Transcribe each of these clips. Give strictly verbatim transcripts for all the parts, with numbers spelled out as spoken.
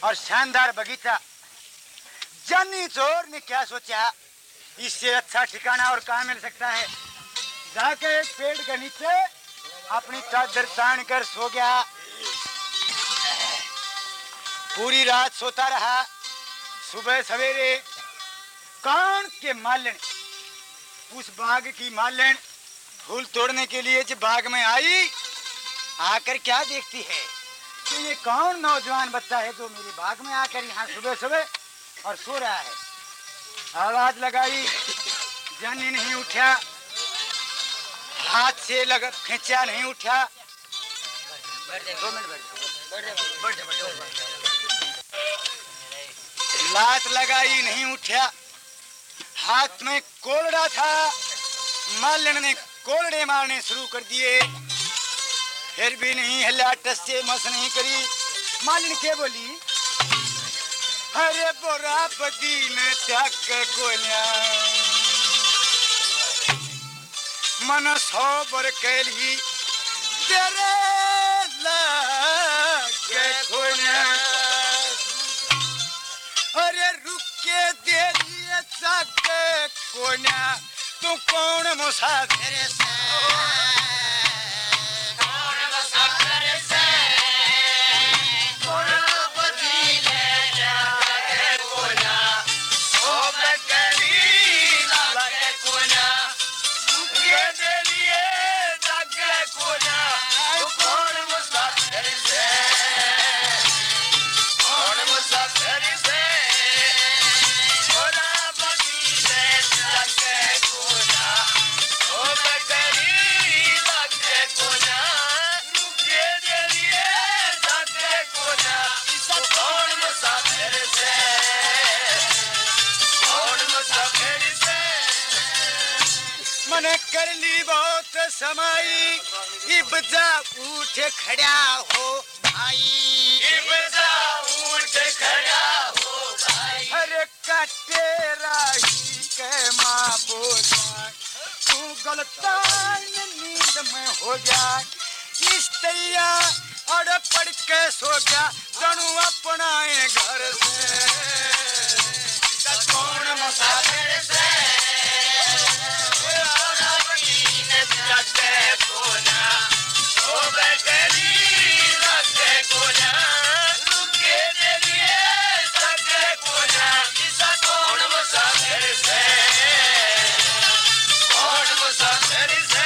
और शानदार बगीचा। जानी चोर ने क्या सोचा, इससे अच्छा ठिकाना और कहाँ मिल सकता है। जाके एक पेड़ के नीचे अपनी चादर तान कर सो गया। पूरी रात सोता रहा। सुबह सवेरे कान के मालन, उस बाग की मालन फूल तोड़ने के लिए जब बाग में आई, आकर क्या देखती है कि ये कौन नौजवान बच्चा है जो मेरे बाग में आकर यहाँ सुबह सुबह और सो रहा है। आवाज लगाई, जानी नहीं उठा, हाथ से लगा खींचा नहीं उठा। लात लगाई नहीं उठा, हाथ में कोलड़ा था, मालन ने कोलड़े मारने शुरू कर दिए, फिर भी नहीं हिला, टस से मस नहीं करी। मालन के बोली, अरे बोरा बदी ने त्याग कोल्या मन सौ बर कैली तेरे लागे कोल्या। अरे रुक के दे लिए जाके कोल्या, तू कौन मुसाफिर से, कौन मुसाफिर से, कौन बदी ले जाके कोल्या, ओ बकरी लागे कोल्या, रुक के दे लिए जाके कोल्या, तू कौन मुसाफिर से, कौन मुसाफिर से, मैंने कर ली बहुत समाई, इब्जा उठ खड़ा हो भाई, इब्जा उठ खड़ा हो भाई। अरे काटे राही के माँ बोला, तू गलतान नींद में हो जाए, इस तैया अड़ पड़ के सो गया, जानू अपनाए घर से, कौन मुसाफिर से, लगे कोना, ओ बेकरी लगे कोना, रुके दे लिए लगे कोना, इसा कौन मुसाफिर से, कौन मुसाफिर से।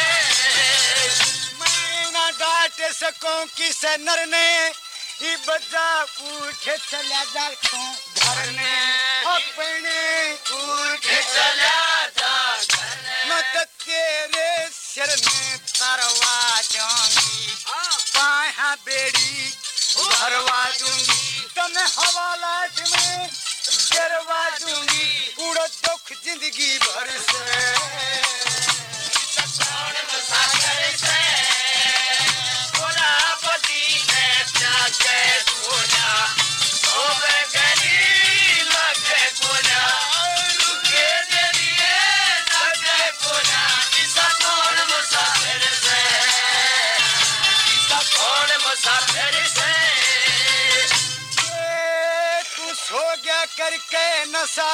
मैं ना डांट सकूं किस नर ने, ये बजा उठ चला जा तू घर ने, अपने उठ चला जा घर ने, मत तेरे सिर में तरवा दूंगी, पाया बेड़ी भरवा दूंगी, तुम्हें हवालात में गिरवा दूंगी, उड़ दुख जिंदगी भर से, कौन मुसाफिर से, बोला पति ने जाके कोना, ओ बेकरी लगे कोना, रुके दे लिए लगे कोना, इसा कौन मुसाफिर से, इसा कौन मुसाफिर से। ये तू सो गया करके नशा,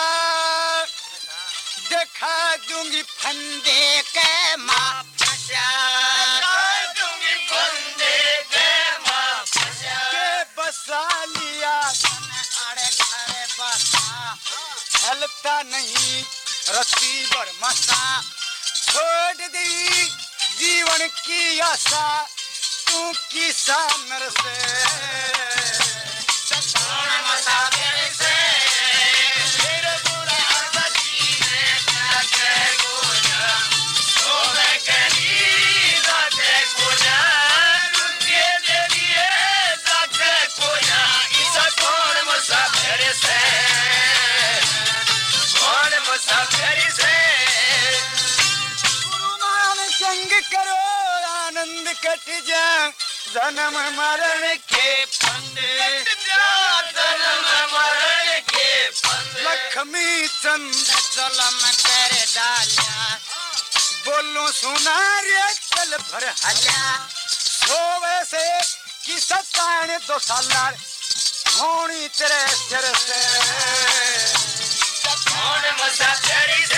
दिखा दूंगी फंदे के माँ फंसा, दिखा दूंगी फंदे के माँ फंसा, के बसा लिया अड़े खड़े बसा, चलता नहीं रस्सी पर मसा, छोड़ दी जीवन की आशा, तू किसा नर से, कौन मुसाफिर से, मेरे बुरा बदी ने जाके कोना, ओ बेकरी लगे कोना, रुके दे लिए जाके कोना, इसा कौन मुसाफिर से, कौन मुसाफिर से। गुरु मान संग करो आनंद कट जा, जन्म मरण के फंदे, जन्म मरण के फंदे, लक्ष्मी चंद जलम कर डाला, बोलो सुना रे चल भर हला, सोवे से कि सताने दो सालार, होनी तेरे सिर से कौन मसा तेरी